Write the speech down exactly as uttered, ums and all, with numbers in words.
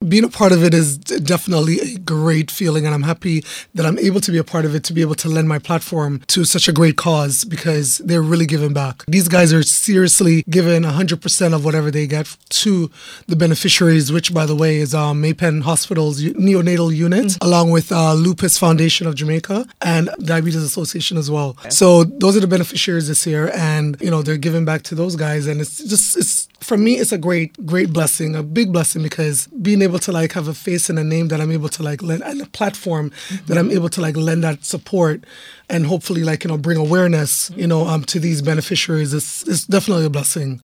being a part of it is definitely a great feeling, and I'm happy that I'm able to be a part of it, to be able to lend my platform to such a great cause, because they're really giving back. These guys are seriously giving one hundred percent of whatever they get to the beneficiaries, which, by the way, is um, Maypen Hospital's neonatal unit, mm-hmm. along with uh, Lupus Foundation of Jamaica and Diabetes Association as well. Okay. So those are the beneficiaries this year, and you know they're giving back to those guys, and it's just it's for me it's a great great blessing, a big blessing, because being able to like have a face and a name that I'm able to like lend, and a platform mm-hmm. that I'm able to like lend that support and hopefully like you know bring awareness you know um to these beneficiaries is is definitely a blessing.